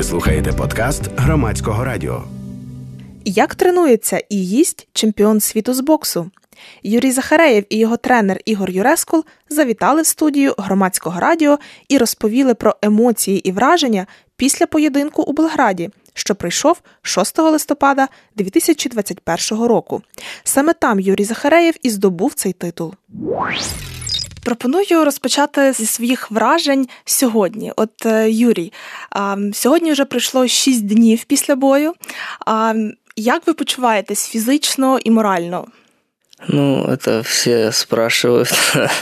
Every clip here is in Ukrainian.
Ви слухаєте подкаст Громадського радіо. Як тренується і їсть чемпіон світу з боксу? Юрій Захареєв і його тренер Ігор Юрескул завітали в студію Громадського радіо і розповіли про емоції і враження після поєдинку у Белграді, що пройшов 6 листопада 2021 року. Саме там Юрій Захареєв і здобув цей титул. Пропоную розпочати зі своїх вражень сьогодні. Юрій, сьогодні вже пройшло 6 днів після бою. Як ви почуваєтесь фізично і морально? Это все спрашивают.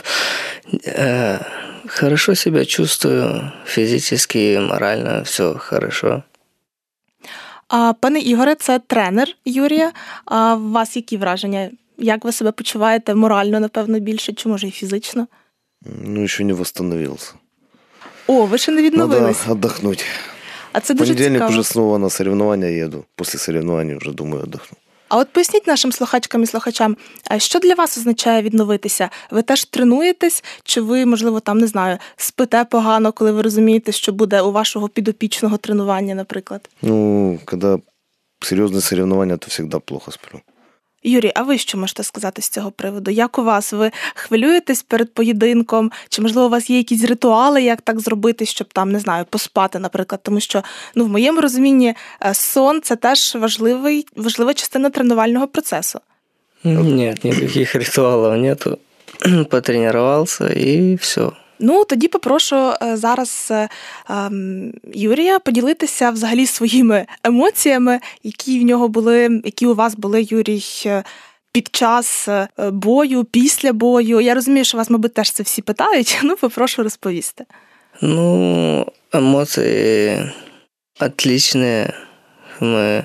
Хорошо себя чувствую, физически и морально все хорошо. Пане Ігоре, це тренер Юрія. У вас які враження? Як ви себе почуваєте морально, напевно, більше, чи може і фізично? Еще не восстановился. Ви ще не відновились? Надо отдохнуть. А це дуже понедельник цікаво. уже снова на соревнования еду. После соревнований уже думаю отдохну. А поясніть нашим слухачкам і слухачам, що для вас означає відновитися? Ви теж тренуєтесь? Чи ви, можливо, спите погано, коли ви розумієте, що буде у вашого підопічного тренування, наприклад? Когда серьезные соревнования, то всегда плохо сплю. Юрій, а ви що можете сказати з цього приводу? Як у вас? Ви хвилюєтесь перед поєдинком? Чи, можливо, у вас є якісь ритуали, як так зробити, щоб поспати, наприклад? Тому що, в моєму розумінні, сон – це теж важлива частина тренувального процесу. Нет, никаких ритуалов нету. Потренировался и все. Тоді попрошу зараз Юрія поділитися взагалі своїми емоціями, які у вас були, Юрій, під час бою, після бою. Я розумію, що вас, мабуть, теж це всі питають, попрошу розповісти. Эмоции отличные. Мы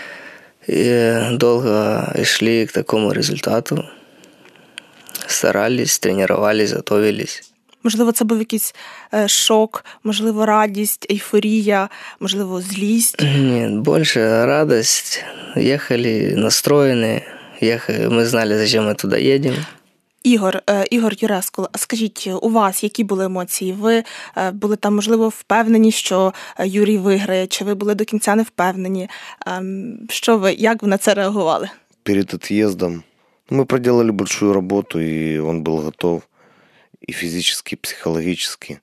долго шли к такому результату. Старались, тренировались, готовились. Можливо, це був якийсь шок, можливо, радість, ейфорія, можливо, злість? Нет, больше радость. Ехали настроены, мы знали, зачем мы туда едем. Ігор Юрескул, а скажіть, у вас які були емоції? Ви були там, можливо, впевнені, що Юрій виграє, чи ви були до кінця не впевнені? Як ви на це реагували? Перед отъездом мы проделали большую работу, и он был готов. И физически, и психологически.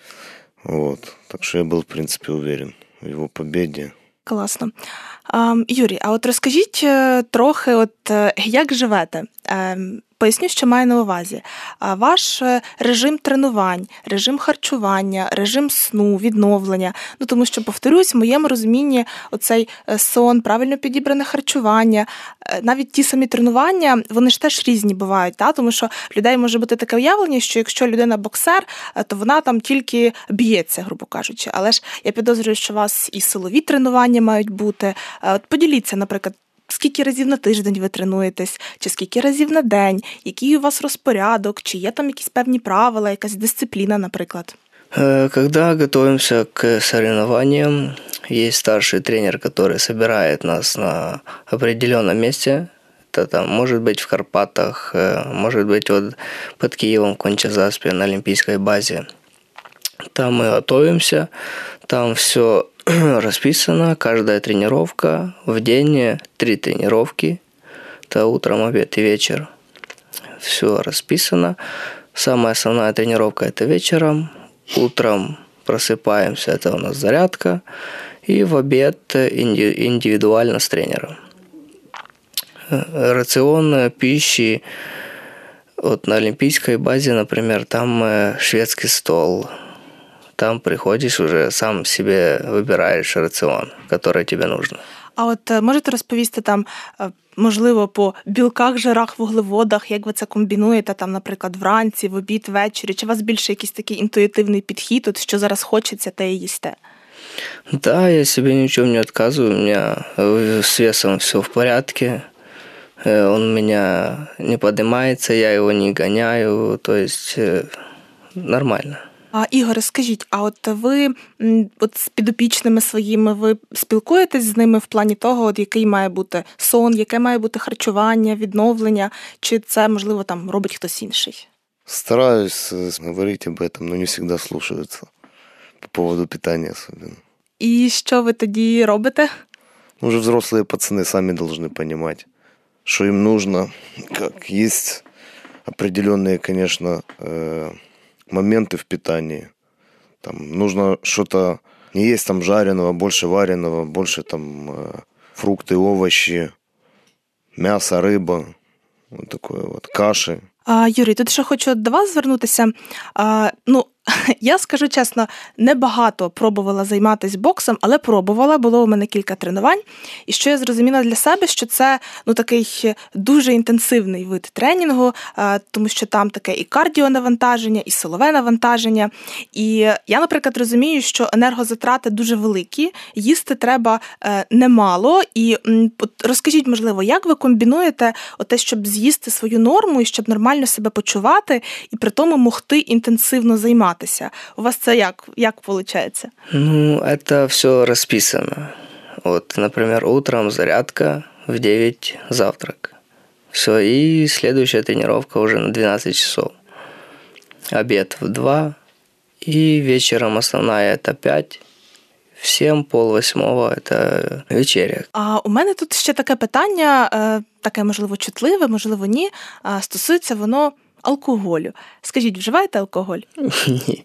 Так что я был, в принципе, уверен в его победе. Класно. Юрій, а розкажіть трохи, як живете? Поясню, що маю на увазі. Ваш режим тренувань, режим харчування, режим сну, відновлення. Тому що, повторюсь, в моєму розумінні оцей сон, правильно підібране харчування, навіть ті самі тренування, вони ж теж різні бувають, тому що в людей може бути таке уявлення, що якщо людина боксер, то вона там тільки б'ється, грубо кажучи. Але ж я підозрюю, що у вас і силові тренування мають бути. Поділіться, наприклад, скільки разів на тиждень ви тренуєтесь, чи скільки разів на день, який у вас розпорядок, чи є там якісь певні правила, якась дисципліна, наприклад? Когда готовимся к соревнованиям, есть старший тренер, который собирает нас на определенном месте. Это там может быть в Карпатах, может быть под Киевом в Конча-Заспе на Олимпийской базе. Там мы готовимся, там все расписано, каждая тренировка, в день 3 тренировки, это утром, обед и вечер. Все расписано. Самая основная тренировка – это вечером, утром просыпаемся, это у нас зарядка, и в обед индивидуально с тренером. Рацион пищи на Олимпийской базе, например, там шведский стол. Там приходишь уже, сам себе выбираешь рацион, который тебе нужно. А можете розповісти можливо, по білках, жирах, вуглеводах, як ви це комбінуєте, наприклад, вранці, в обід, ввечері? Чи у вас більше якийсь такий інтуїтивний підхід, що зараз хочеться, те і їсте? Да, я себе ни в чем не отказываю, у меня с весом все в порядке, он у меня не поднимается, я его не гоняю, то есть нормально. Ігоре, скажіть, ви з підопічними своїми, ви спілкуєтесь з ними в плані того, який має бути сон, яке має бути харчування, відновлення, чи це, можливо, робить хтось інший? Стараюсь говорить об этом, но не всегда слушаются по поводу питания особенно. І що ви тоді робите? Уже взрослые пацаны сами должны понимать, что им нужно. Как есть определенные, конечно, моменты в питании. Там нужно что-то не есть там жареного, больше вареного, больше там фрукты, овощи, мясо, рыба, вот такое вот, каши. Юрій, тут ще хочу до вас звернутися. Я скажу чесно, небагато пробувала займатися боксом, але пробувала, було у мене кілька тренувань. І що я зрозуміла для себе, що це такий дуже інтенсивний вид тренінгу, тому що там таке і кардіонавантаження, і силове навантаження. І я, наприклад, розумію, що енергозатрати дуже великі, їсти треба немало. І розкажіть, можливо, як ви комбінуєте те, щоб з'їсти свою норму і щоб нормально себе почувати, і при тому могти інтенсивно займатися? У вас це як виходить? Это все расписано. Вот, например, утром зарядка, в 9 завтрак. Все, и следующая тренировка уже на 12 часов. Обед в 2, и вечером основная это 5, в 7, 7:30 это вечеря. А у мене тут ще таке питання, таке, можливо, чутливе, можливо, ні, стосується воно алкоголю. Скажіть, вживаєте алкоголь? Ні.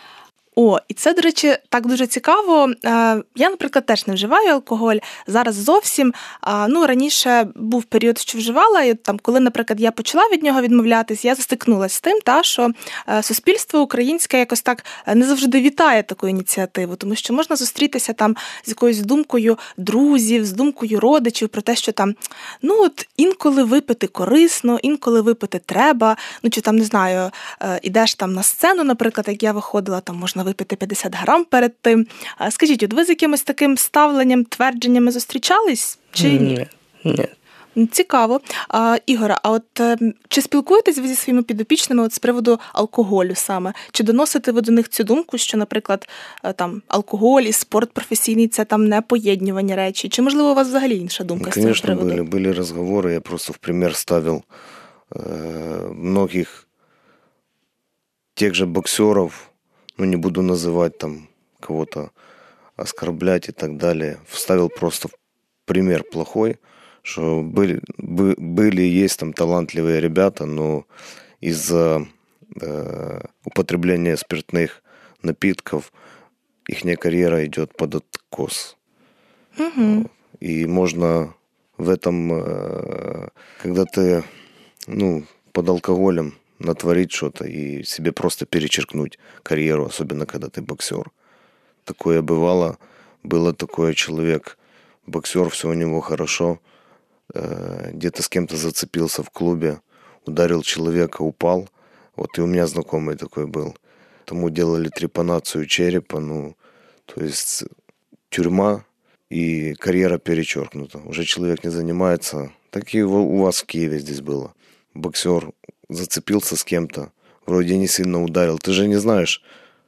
І це, до речі, так дуже цікаво. Я, наприклад, теж не вживаю алкоголь, зараз зовсім. Раніше був період, що вживала, і коли, наприклад, я почала від нього відмовлятись, я застикнулася з тим, що суспільство українське якось так не завжди вітає таку ініціативу, тому що можна зустрітися там з якоюсь думкою друзів, з думкою родичів про те, що інколи випити корисно, інколи випити треба, чи не знаю, ідеш на сцену, наприклад, як я виходила, там можна випити 50 грам перед тим. Скажіть, от ви з якимось таким ставленням, твердженнями зустрічались чи ні? Ні. Цікаво. Ігоре, чи спілкуєтесь ви зі своїми підопічними з приводу алкоголю саме? Чи доносите ви до них цю думку, що, наприклад, алкоголь і спорт професійний – це не поєднувані речі? Чи, можливо, у вас взагалі інша думка з цього приводу? Конечно, были разговоры. Я просто в пример ставил многих тех же боксеров, не буду называть кого-то, оскорблять и так далее. Вставил просто в пример плохой, что были и есть талантливые ребята, но из-за употребления спиртных напитков ихняя карьера идет под откос. Угу. И можно в этом, когда ты под алкоголем, натворить что-то и себе просто перечеркнуть карьеру, особенно когда ты боксер. Такое бывало. Было такое, человек, боксер, все у него хорошо, где-то с кем-то зацепился в клубе, ударил человека, упал. Вот и у меня знакомый такой был. Тому делали трепанацию черепа, то есть тюрьма и карьера перечеркнута. Уже человек не занимается. Так и у вас в Киеве здесь было. Боксер зацепился с кем-то, вроде не сильно ударил. Ты же не знаешь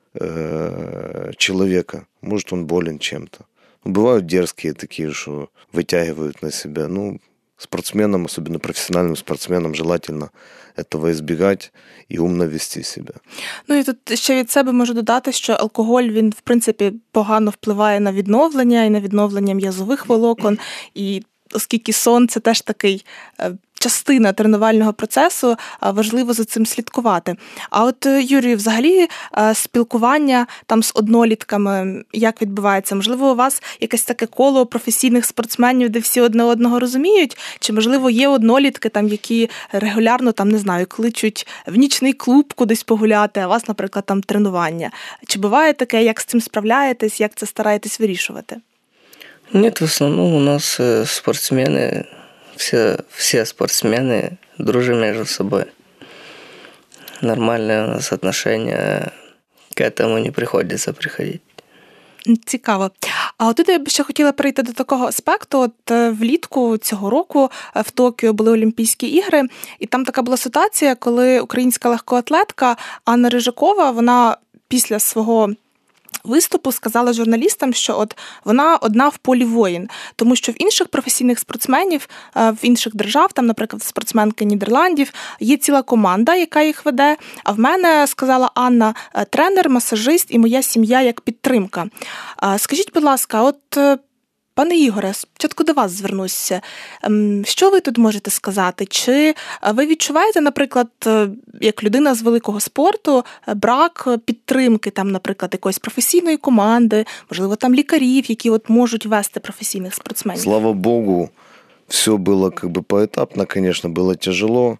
человека. Может, он болен чем-то. Бывают дерзкие такие, что вытягивают на себя. Спортсменам, особенно профессиональным спортсменам, желательно этого избегать і умно вести себе. І тут ще від себе можу додати, що алкоголь, він, в принципі, погано впливає на відновлення і на відновлення м'язових волокон. І оскільки сон – це теж такий частина тренувального процесу, важливо за цим слідкувати. А от, Юрію, взагалі спілкування з однолітками, як відбувається? Можливо, у вас якесь таке коло професійних спортсменів, де всі одне одного розуміють? Чи, можливо, є однолітки, які регулярно, не знаю, кличуть в нічний клуб кудись погуляти, а у вас, наприклад, тренування? Чи буває таке, як з цим справляєтесь, як це стараєтесь вирішувати? Нет, в основном у нас спортсмены, все спортсмены дружим между собой. Нормальное у нас отношение, к этому не приходится приходить. Цікаво. А тут я б ще хотіла перейти до такого аспекту. Влітку цього року в Токіо були Олімпійські ігри, і там така була ситуація, коли українська легкоатлетка Анна Рижакова, вона після свого виступу сказала журналістам, що от вона одна в полі воїн, тому що в інших професійних спортсменів, в інших держав, там, наприклад, спортсменки Нідерландів, є ціла команда, яка їх веде, а в мене, сказала Анна, тренер, масажист і моя сім'я як підтримка. Скажіть, будь ласка, от пане Ігоре, спочатку до вас звернуся. Що ви тут можете сказати? Чи ви відчуваєте, наприклад, як людина з великого спорту, брак підтримки, там, наприклад, якоїсь професійної команди, можливо, там лікарів, які от можуть вести професійних спортсменів? Слава Богу, все было как бы поэтапно, конечно, было тяжело.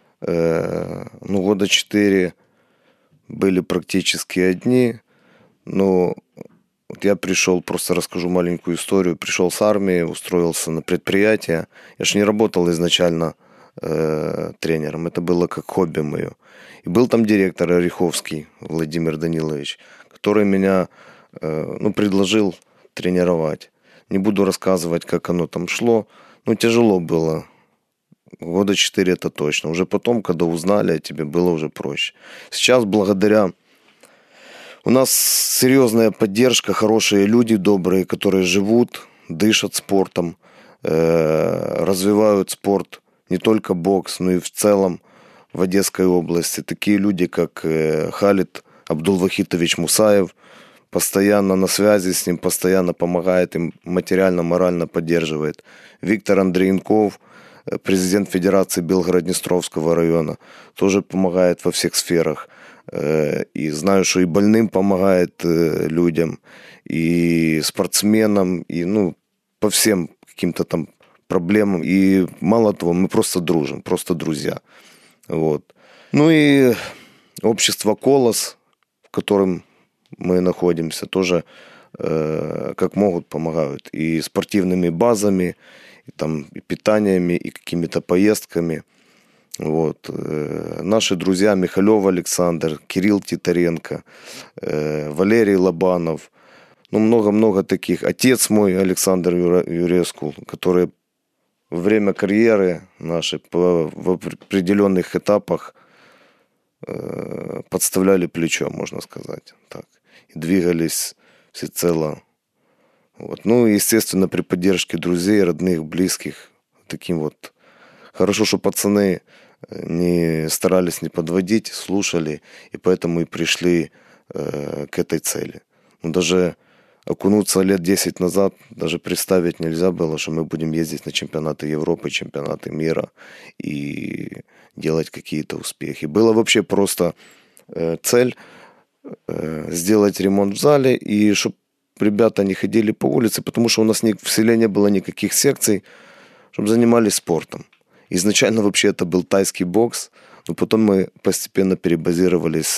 Года 4 были практически одни, но вот я пришел, просто расскажу маленькую историю, пришел с армии, устроился на предприятие. Я же не работал изначально тренером, это было как хобби мое. И был там директор Ореховский Владимир Данилович, который меня предложил тренировать. Не буду рассказывать, как оно там шло, но тяжело было. Года 4 это точно. Уже потом, когда узнали о тебе, было уже проще. Сейчас благодаря у нас серьезная поддержка, хорошие люди добрые, которые живут, дышат спортом, развивают спорт, не только бокс, но и в целом в Одесской области. Такие люди, как Халид Абдулвахитович Мусаев, постоянно на связи с ним, постоянно помогает им, материально, морально поддерживает. Виктор Андреенков, президент Федерации Белгород-Днестровского района, тоже помогает во всех сферах. И знаю, что и больным помогает людям, и спортсменам, и по всем каким-то там проблемам. И мало того, мы просто дружим, просто друзья. Вот. И общество «Колос», в котором мы находимся, тоже как могут помогают. И спортивными базами, и питаниями, и какими-то поездками. Вот. Наши друзья Михалев Александр, Кирилл Титаренко, Валерий Лобанов, много-много таких. Отец мой Александр Юрескул, который во время карьеры нашей в определенных этапах подставляли плечо, можно сказать. Так. И двигались всецело. Вот. Естественно, при поддержке друзей, родных, близких, таким вот. Хорошо, что пацаны не старались не подводить, слушали, и поэтому и пришли к этой цели. Даже окунуться лет 10 назад, даже представить нельзя было, что мы будем ездить на чемпионаты Европы, чемпионаты мира и делать какие-то успехи. Была вообще просто цель сделать ремонт в зале, и чтобы ребята не ходили по улице, потому что у нас в селе не было никаких секций, чтобы занимались спортом. Изначально вообще это был тайский бокс, но потом мы постепенно перебазировались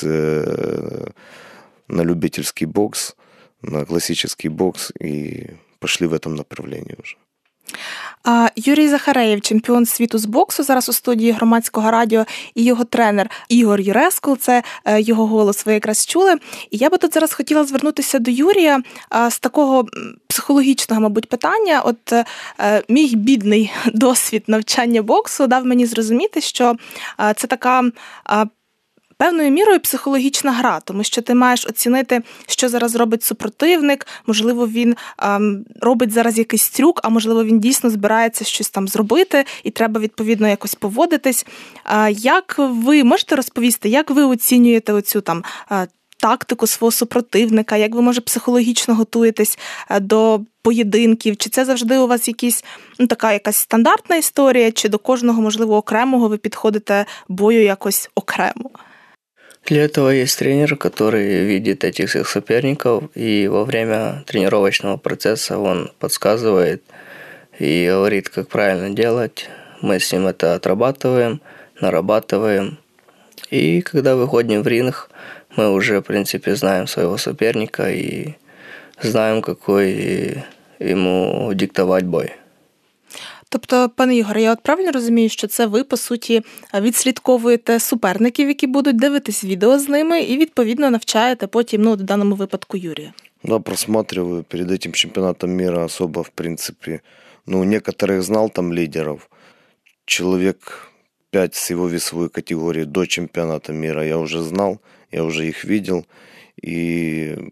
на любительский бокс, на классический бокс и пошли в этом направлении уже. Юрій Захареєв, чемпіон світу з боксу, зараз у студії Громадського радіо, і його тренер Ігор Юрескул, це його голос, ви якраз чули. І я би тут зараз хотіла звернутися до Юрія з такого психологічного, мабуть, питання. От мій бідний досвід навчання боксу дав мені зрозуміти, що це така певною мірою психологічна гра, тому що ти маєш оцінити, що зараз робить супротивник, можливо, він робить зараз якийсь трюк, а можливо, він дійсно збирається щось там зробити, і треба, відповідно, якось поводитись. Як ви можете розповісти, як ви оцінюєте оцю там тактику свого супротивника, як ви, може, психологічно готуєтесь до поєдинків, чи це завжди у вас така якась стандартна історія, чи до кожного, можливо, окремого ви підходите бою якось окремо? Для этого есть тренер, который видит этих всех соперников, и во время тренировочного процесса он подсказывает и говорит, как правильно делать. Мы с ним это отрабатываем, нарабатываем. И когда выходим в ринг, мы уже, в принципе, знаем своего соперника и знаем, какой ему диктовать бой. Тобто, пане Ігоре, я правильно розумію, що це ви, по суті, відслідковуєте суперників, які будуть дивитись відео з ними, і, відповідно, навчаєте потім, в даному випадку, Юрія? Да, просматриваю. Перед этим чемпионатом мира особо, в принципе, некоторых знал там лидеров. Человек 5 с его весовой категории до чемпионата мира я уже знал, я уже их видел. И,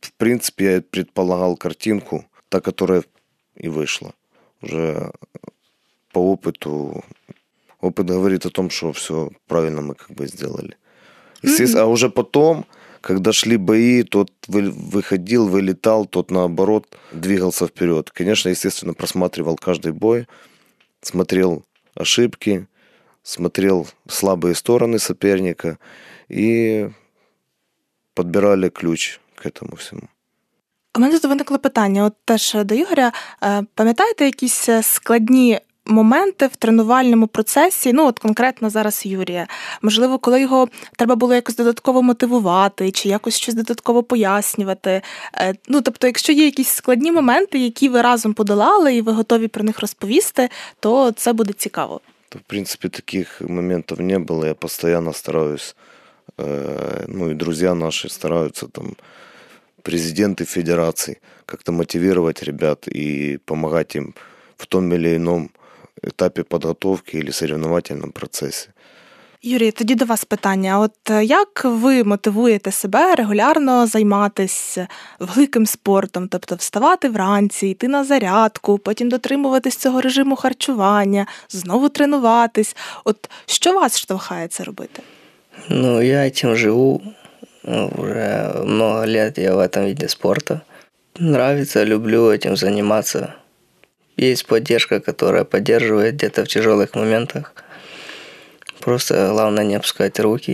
в принципе, я предполагал картинку, та, которая и вышла. Уже по опыту. Опыт говорит о том, что все правильно мы как бы сделали. Естественно, а уже потом, когда шли бои, тот выходил, вылетал, тот наоборот двигался вперед. Конечно, естественно, просматривал каждый бой, смотрел ошибки, смотрел слабые стороны соперника и подбирали ключ к этому всьому. У мене тут виникло питання, от теж до Ігоря. Пам'ятаєте якісь складні моменти в тренувальному процесі, ну от конкретно зараз Юрія? Можливо, коли його треба було якось додатково мотивувати, чи якось щось додатково пояснювати? Ну, тобто, якщо є якісь складні моменти, які ви разом подолали, і ви готові про них розповісти, то це буде цікаво. В принципе, таких моментов не было. Я постоянно стараюсь, ну и друзья наши стараются, там, президенты федераций, как-то мотивировать ребят и помогать им в том или ином этапе подготовки или соревновательном процессе. Юрій, тоді до вас питання. От як ви мотивуєте себе регулярно займатися великим спортом, тобто вставати вранці, йти на зарядку, потім дотримуватись цього режиму харчування, знову тренуватись? От що вас штовхає це робити? Ну, я этим живу. Уже много лет я в этом виде спорта. Нравится, люблю этим заниматься. Есть поддержка, которая поддерживает где-то в тяжелых моментах. Просто главное не опускать руки.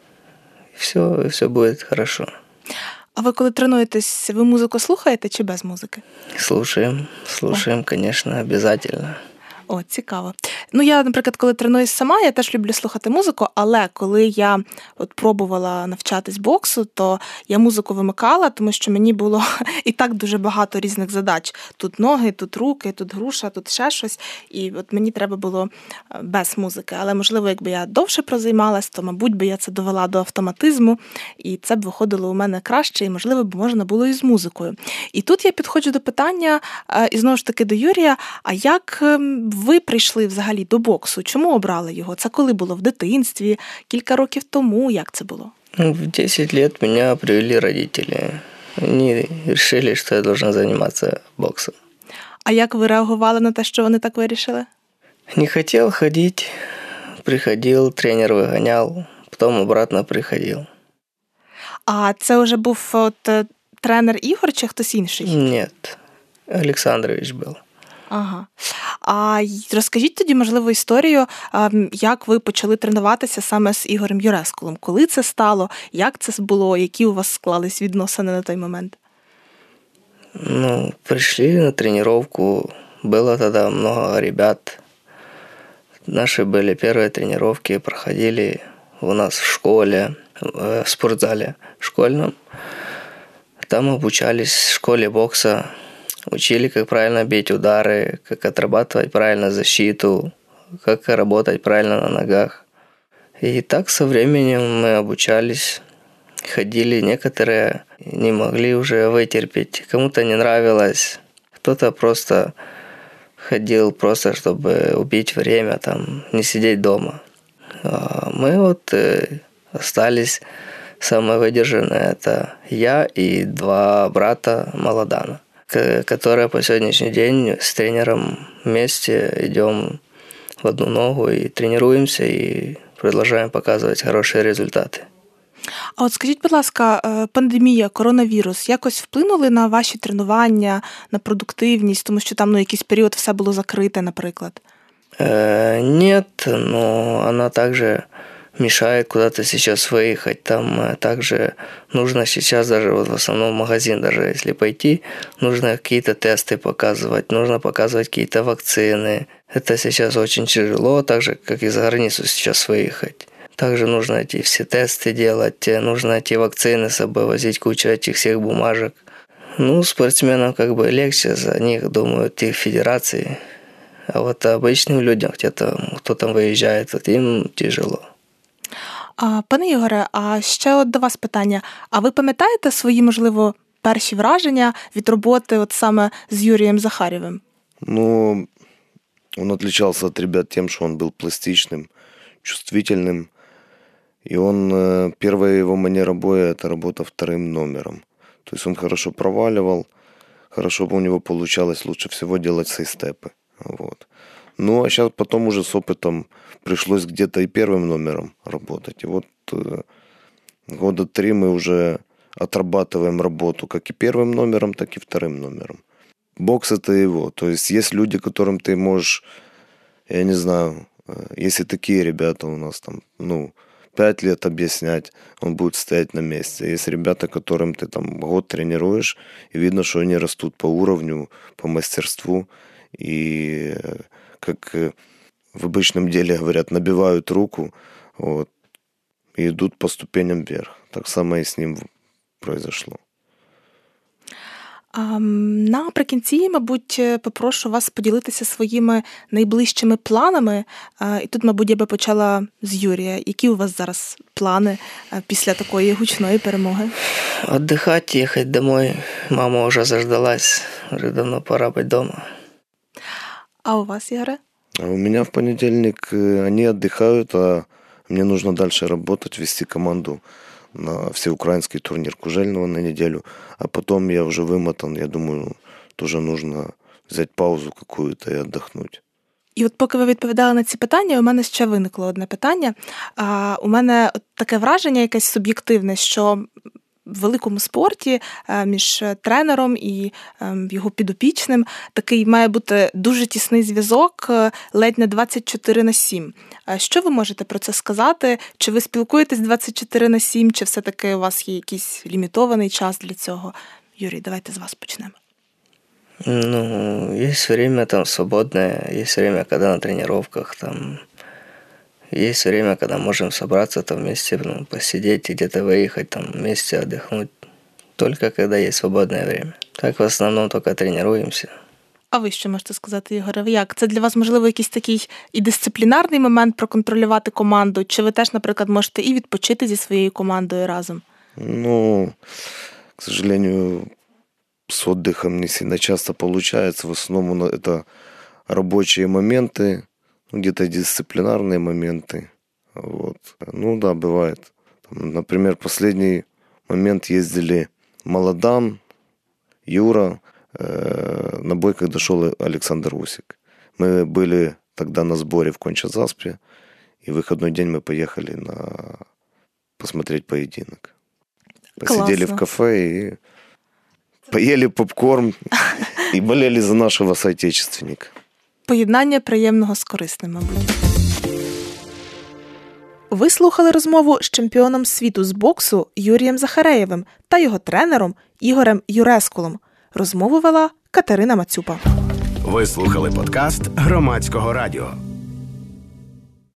И все будет хорошо. А ви коли тренуєтесь, ви музику слухаєте чи без музики? Слушаем, конечно, обязательно. О, цікаво. Ну, я, наприклад, коли тренуюсь сама, я теж люблю слухати музику, але коли я от пробувала навчатись боксу, то я музику вимикала, тому що мені було і так дуже багато різних задач. Тут ноги, тут руки, тут груша, тут ще щось. І от мені треба було без музики. Але, можливо, якби я довше прозаймалась, то, мабуть, би я це довела до автоматизму, і це б виходило у мене краще, і, можливо, б можна було і з музикою. І тут я підходжу до питання, і знову ж таки до Юрія, а як ви прийшли взагалі до боксу? Чому обрали його? Це коли було? В дитинстві? Кілька років тому? Як це було? В 10 лет меня привели родители. Они решили, что я должен заниматься боксом. А як ви реагували на те, що вони так вирішили? Не хотел ходить, приходил, тренер выгонял, потом обратно приходил. А це вже був от, тренер Ігор чи хтось інший? Нет, Александрович был. Ага. А розкажіть тоді, можливо, історію, як ви почали тренуватися саме з Ігорем Юрескулом. Коли це стало? Як це було? Які у вас склались відносини на той момент? Ну, пришли на тренировку. Было тогда много ребят. Наши были первые тренировки, проходили у нас в школе, в спортзале школьном. Там обучались в школе бокса. Учили, как правильно бить удары, как отрабатывать правильно защиту, как работать правильно на ногах. И так со временем мы обучались, ходили. Некоторые не могли уже вытерпеть, кому-то не нравилось. Кто-то просто ходил, просто чтобы убить время, там, не сидеть дома. А мы вот остались самые выдержанные. Это я и 2 брата Молодана, которые по сегодняшний день с тренером вместе идем в одну ногу и тренируемся, и продолжаем показывать хорошие результаты. А от скажіть, будь ласка, пандемія, коронавірус якось вплинули на ваші тренування, на продуктивність, тому що там якийсь період все було закрите, наприклад? Нет, но она также мешает куда-то сейчас выехать. Там также нужно сейчас даже вот в основном в магазин, даже если пойти, нужно какие-то тесты показывать, нужно показывать какие-то вакцины. Это сейчас очень тяжело, так же, как и за границу сейчас выехать. Также нужно эти все тесты делать, нужно эти вакцины с собой возить, кучу этих всех бумажек. Ну, спортсменам как бы легче, за них думают их федерации. А вот обычным людям, кто там выезжает, вот им тяжело. Пане Ігоре, а ще от до вас питання. А ви пам'ятаєте свої, можливо, перші враження від роботи от саме з Юрієм Захарєвим? Ну, он отличался от ребят тем, что он был пластичным, чувствительным. И он, первая его манера боя, это работа 2-м номером. То есть он хорошо проваливал, хорошо бы у него получалось лучше всего делать сейстепы. Вот. Ну, а сейчас потом уже с опытом пришлось где-то и первым номером работать. И вот года 3 мы уже отрабатываем работу как и первым номером, так и вторым номером. Бокс — это его. То есть есть люди, которым ты можешь, я не знаю, если такие ребята у нас там, 5 лет объяснять, он будет стоять на месте. Есть ребята, которым ты там год тренируешь, и видно, что они растут по уровню, по мастерству. И как в обычном деле говорят, набивают руку, вот, и идут по ступеням вверх. Так само и с ним произошло. Наприкінці, мабуть, попрошу вас поділитися своїми найближчими планами. І тут, мабуть, я би почала з Юрія. Які у вас зараз плани після такої гучної перемоги? Отдыхать, ехать домой. Мама уже заждалась. Уже давно пора быть дома. А у вас, Ігоре? А у меня в понедельник они отдыхают, а мне нужно дальше работать, вести команду на всеукраинский турнир Кужельного на неделю. А потом я уже вымотан, я думаю, тоже нужно взять паузу какую-то и отдохнуть. І от поки ви відповідали на ці питання, у мене ще виникло одне питання. У мене таке враження якесь суб'єктивне, що в великому спорті між тренером і його підопічним такий має бути дуже тісний зв'язок, ледь не 24/7. Що ви можете про це сказати? Чи ви спілкуєтесь 24/7, чи все-таки у вас є якийсь лімітований час для цього? Юрій, давайте з вас почнемо. Есть время там свободное, есть время, когда на тренировках, там, есть время, когда можем собраться там вместе, посидеть и где-то выехать, там, вместе отдохнуть. Только когда есть свободное время. Так в основном только тренируемся. А ви що можете сказати, Ігоре? Як? Це для вас, можливо, якийсь такий і дисциплінарний момент проконтролювати команду? Чи ви теж, наприклад, можете і відпочити зі своєю командою разом? К сожалению, с отдыхом не сильно часто получается. В основном это рабочие моменты, где-то дисциплинарные моменты. Вот. Да, бывает. Например, последний момент ездили Молодан, Юра, на бой, когда шел Александр Усик. Мы были тогда на сборе в Конча-Заспе, и в выходной день мы поехали посмотреть поединок. Посидели в кафе и поели попкорн і болели за нашого соотечественника. Поєднання приємного з корисним, мабуть. Ви слухали розмову з чемпіоном світу з боксу Юрієм Захареєвим та його тренером Ігорем Юрескулом. Розмову вела Катерина Мацюпа. Ви слухали подкаст Громадського радіо.